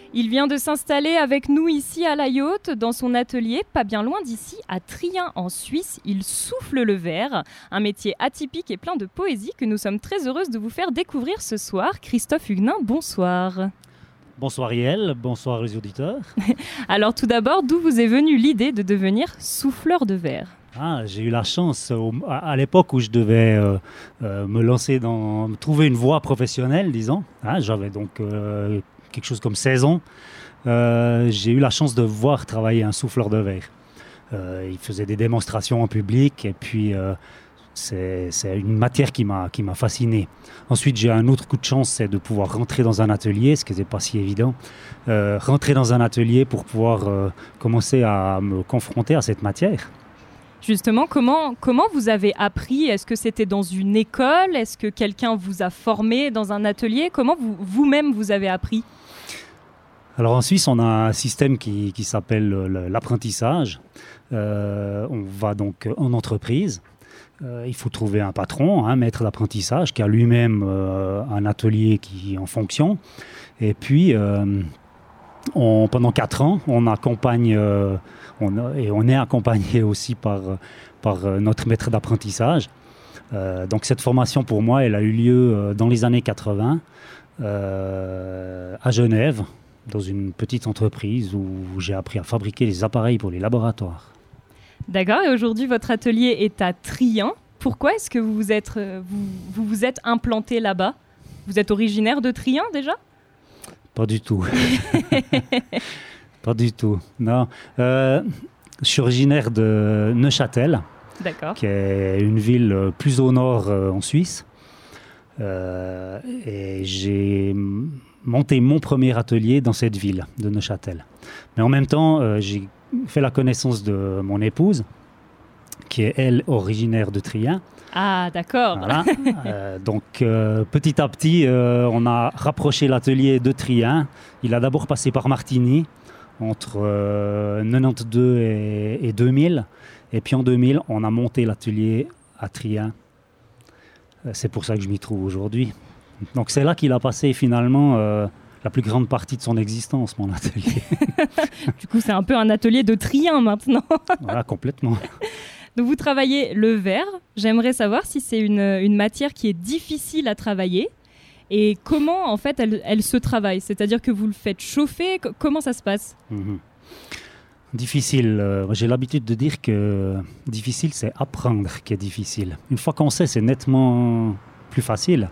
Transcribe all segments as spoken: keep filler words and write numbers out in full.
Il vient de s'installer avec nous ici à La Yaute, dans son atelier, pas bien loin d'ici, à Trien en Suisse. Il souffle le verre, un métier atypique et plein de poésie que nous sommes très heureuses de vous faire découvrir ce soir. Christophe Huguenin, bonsoir. Bonsoir Yael, bonsoir les auditeurs. Alors tout d'abord, d'où vous est venue l'idée de devenir souffleur de verre ? Ah, j'ai eu la chance au, à, à l'époque où je devais euh, euh, me lancer dans, trouver une voie professionnelle, disons. Ah, j'avais donc euh, quelque chose comme seize ans. Euh, j'ai eu la chance de voir travailler un souffleur de verre. Euh, il faisait des démonstrations en public et puis euh, c'est, c'est une matière qui m'a, qui m'a fasciné. Ensuite, j'ai un autre coup de chance, c'est de pouvoir rentrer dans un atelier, ce qui n'est pas si évident. Euh, rentrer dans un atelier pour pouvoir euh, commencer à me confronter à cette matière. Justement, comment, comment vous avez appris ? Est-ce que c'était dans une école ? Est-ce que quelqu'un vous a formé dans un atelier ? Comment vous, vous-même vous avez appris ? Alors en Suisse, on a un système qui, qui s'appelle l'apprentissage. Euh, on va donc en entreprise. Euh, il faut trouver un patron, un maître d'apprentissage qui a lui-même euh, un atelier qui est en fonction. Et puis, euh, on, pendant quatre ans, on accompagne... Euh, On a, et on est accompagné aussi par, par notre maître d'apprentissage. Euh, donc cette formation, pour moi, elle a eu lieu dans les années quatre-vingts euh, à Genève, dans une petite entreprise où j'ai appris à fabriquer les appareils pour les laboratoires. D'accord, et aujourd'hui, votre atelier est à Trien. Pourquoi est-ce que vous vous êtes, vous, vous, vous êtes implanté là-bas ? Vous êtes originaire de Trien déjà ? Pas du tout. Pas du tout, non. Euh, je suis originaire de Neuchâtel, D'accord. Qui est une ville plus au nord euh, en Suisse. Euh, et j'ai monté mon premier atelier dans cette ville de Neuchâtel. Mais en même temps, euh, j'ai fait la connaissance de mon épouse, qui est, elle, originaire de Trien. Ah, d'accord. Voilà. euh, donc, euh, petit à petit, euh, on a rapproché l'atelier de Trien. Il a d'abord passé par Martigny, entre euh, quatre-vingt-douze et, et deux mille. Et puis en deux mille, on a monté l'atelier à Trien. Euh, c'est pour ça que je m'y trouve aujourd'hui. Donc c'est là qu'il a passé finalement euh, la plus grande partie de son existence, mon atelier. Du coup, c'est un peu un atelier de Trien maintenant. Voilà, complètement. Donc vous travaillez le verre. J'aimerais savoir si c'est une, une matière qui est difficile à travailler. Et comment, en fait, elle, elle se travaille ? C'est-à-dire que vous le faites chauffer ? C- comment ça se passe ? Mmh. Difficile. Euh, j'ai l'habitude de dire que difficile, c'est apprendre qui est difficile. Une fois qu'on sait, c'est nettement plus facile.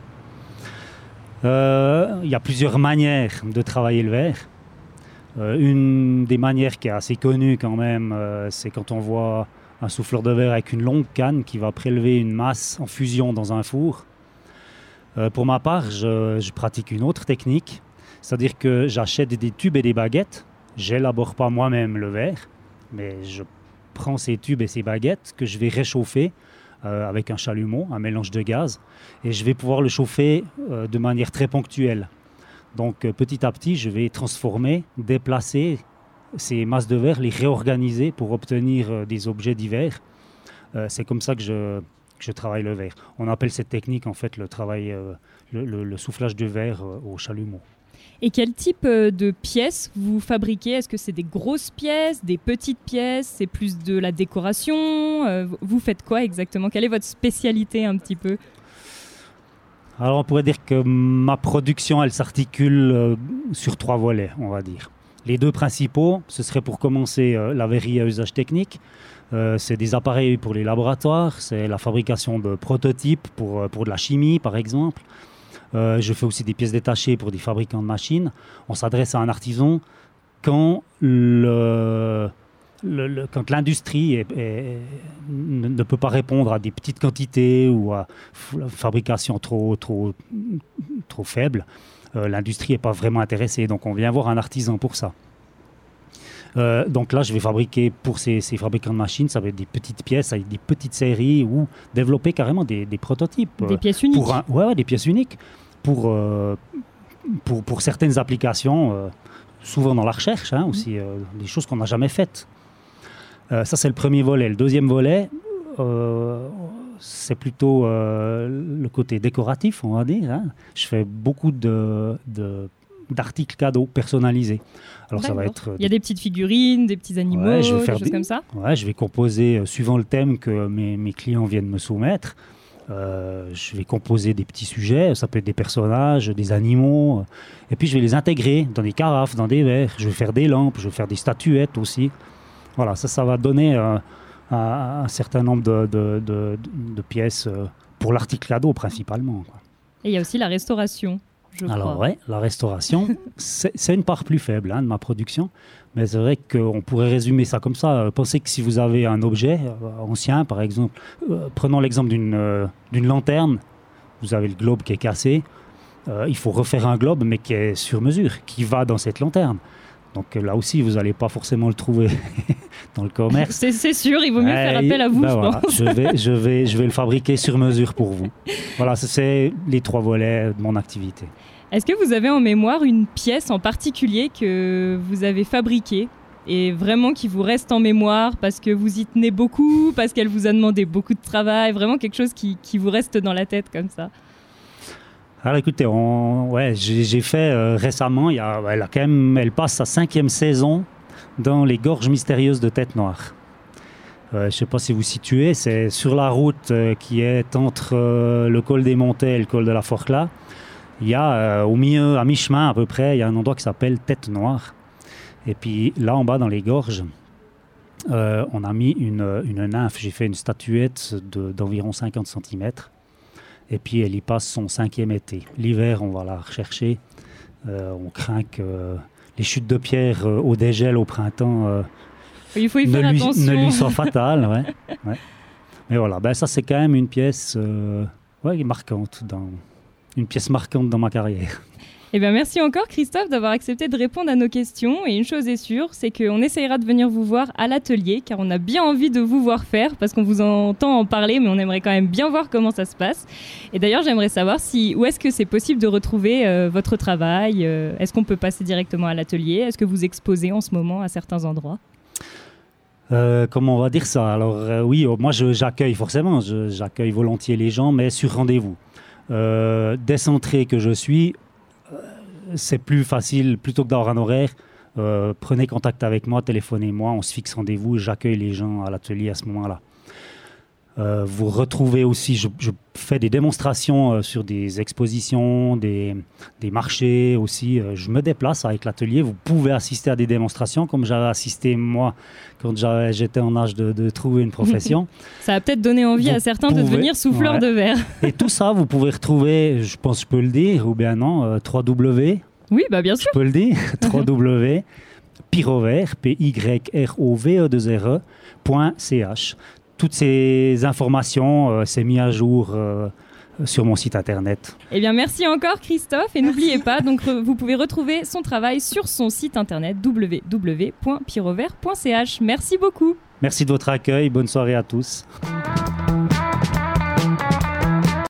Euh, il y a plusieurs manières de travailler le verre. Euh, une des manières qui est assez connue quand même, euh, c'est quand on voit un souffleur de verre avec une longue canne qui va prélever une masse en fusion dans un four. Euh, pour ma part, je, je pratique une autre technique, c'est-à-dire que j'achète des tubes et des baguettes. Je n'élabore pas moi-même le verre, mais je prends ces tubes et ces baguettes que je vais réchauffer euh, avec un chalumeau, un mélange de gaz, et je vais pouvoir le chauffer euh, de manière très ponctuelle. Donc euh, petit à petit, je vais transformer, déplacer ces masses de verre, les réorganiser pour obtenir euh, des objets divers. Euh, c'est comme ça que je... que je travaille le verre. On appelle cette technique en fait le travail, euh, le, le, le soufflage de verre euh, au chalumeau. Et quel type euh, de pièces vous fabriquez ? Est-ce que c'est des grosses pièces, des petites pièces ? C'est plus de la décoration ? euh, Vous faites quoi exactement ? Quelle est votre spécialité un petit peu ? Alors on pourrait dire que ma production elle s'articule euh, sur trois volets, on va dire. Les deux principaux, ce serait pour commencer euh, la verrerie à usage technique. Euh, c'est des appareils pour les laboratoires, c'est la fabrication de prototypes pour, pour de la chimie par exemple. Euh, je fais aussi des pièces détachées pour des fabricants de machines. On s'adresse à un artisan quand, le, le, le, quand l'industrie est, est, ne, ne peut pas répondre à des petites quantités ou à une fabrication trop, trop, trop faible. Euh, l'industrie n'est pas vraiment intéressée, donc on vient voir un artisan pour ça. Euh, donc là, je vais fabriquer pour ces, ces fabricants de machines, ça va être des petites pièces avec des petites séries ou développer carrément des, des prototypes. Des euh, pièces uniques. Pour un, ouais, ouais, des pièces uniques pour, euh, pour, pour certaines applications, euh, souvent dans la recherche, hein, aussi, euh, des choses qu'on n'a jamais faites. Euh, ça, c'est le premier volet. Le deuxième volet, euh, c'est plutôt euh, le côté décoratif, on va dire. Hein. Je fais beaucoup de, de d'articles cadeaux personnalisés. Alors ça va être... Il y a des petites figurines, des petits animaux, ouais, je vais des faire choses des... comme ça. Ouais, je vais composer euh, suivant le thème que mes, mes clients viennent me soumettre. Euh, je vais composer des petits sujets, ça peut être des personnages, des animaux, euh, et puis je vais les intégrer dans des carafes, dans des verres. Je vais faire des lampes, je vais faire des statuettes aussi. Voilà, ça, ça va donner euh, un, un certain nombre de, de, de, de pièces euh, pour l'article cadeau principalement, quoi. Et il y a aussi la restauration. Alors ouais, la restauration, c'est, c'est une part plus faible hein, de ma production, mais c'est vrai qu'on pourrait résumer ça comme ça. Pensez que si vous avez un objet euh, ancien, par exemple, euh, prenons l'exemple d'une, euh, d'une lanterne, vous avez le globe qui est cassé, euh, il faut refaire un globe, mais qui est sur mesure, qui va dans cette lanterne. Donc là aussi, vous n'allez pas forcément le trouver dans le commerce. C'est, c'est sûr, il vaut mieux euh, faire appel à vous, ben je voilà, pense. Je vais, je, vais, je vais le fabriquer sur mesure pour vous. Voilà, ça, c'est les trois volets de mon activité. Est-ce que vous avez en mémoire une pièce en particulier que vous avez fabriquée et vraiment qui vous reste en mémoire parce que vous y tenez beaucoup, parce qu'elle vous a demandé beaucoup de travail, vraiment quelque chose qui, qui vous reste dans la tête comme ça? Alors écoutez, on, ouais, j'ai, j'ai fait euh, récemment, il y a, elle, a quand même, elle passe sa cinquième saison dans les Gorges mystérieuses de Tête Noire. Euh, je ne sais pas si vous situez, c'est sur la route euh, qui est entre euh, le col des Montets et le col de la Forclaz. Il y a euh, au milieu, à mi-chemin à peu près, il y a un endroit qui s'appelle Tête Noire. Et puis là en bas dans les gorges, euh, on a mis une, une nymphe. J'ai fait une statuette de, d'environ cinquante centimètres. Et puis elle y passe son cinquième été. L'hiver, on va la rechercher. Euh, on craint que euh, les chutes de pierre euh, au dégel au printemps euh, Il faut y ne, faire lui, attention. ne lui soient fatales. Ouais, ouais. Mais voilà, ben, ça c'est quand même une pièce euh, ouais, marquante, dans, une pièce marquante dans ma carrière. Eh bien, merci encore Christophe d'avoir accepté de répondre à nos questions. Et une chose est sûre, c'est qu'on essayera de venir vous voir à l'atelier, car on a bien envie de vous voir faire, parce qu'on vous entend en parler, mais on aimerait quand même bien voir comment ça se passe. Et d'ailleurs, j'aimerais savoir si, où est-ce que c'est possible de retrouver euh, votre travail. euh, Est-ce qu'on peut passer directement à l'atelier? Est-ce que vous exposez en ce moment à certains endroits? Euh, comment on va dire ça? Alors euh, oui, moi je, j'accueille forcément, je, j'accueille volontiers les gens, mais sur rendez-vous. Euh, décentré que je suis, c'est plus facile, plutôt que d'avoir un horaire, euh, prenez contact avec moi, téléphonez-moi, on se fixe rendez-vous, j'accueille les gens à l'atelier à ce moment-là. Euh, vous retrouvez aussi, je, je fais des démonstrations euh, sur des expositions, des, des marchés aussi. Euh, je me déplace avec l'atelier. Vous pouvez assister à des démonstrations, comme j'avais assisté moi quand j'avais, j'étais en âge de, de trouver une profession. Ça a peut-être donné envie vous à certains pouvez, de devenir souffleurs ouais. de verre. Et tout ça, vous pouvez retrouver, je pense que je peux le dire, ou bien non, euh, w. Oui, bah bien sûr. Je peux le dire, w. Pyrover, P Y R O V E deux R E, point C H. Toutes ces informations, euh, c'est mis à jour euh, sur mon site internet. Eh bien, merci encore Christophe. Et merci. N'oubliez pas, donc, re- vous pouvez retrouver son travail sur son site internet w w w point pyrover point c h. Merci beaucoup. Merci de votre accueil. Bonne soirée à tous.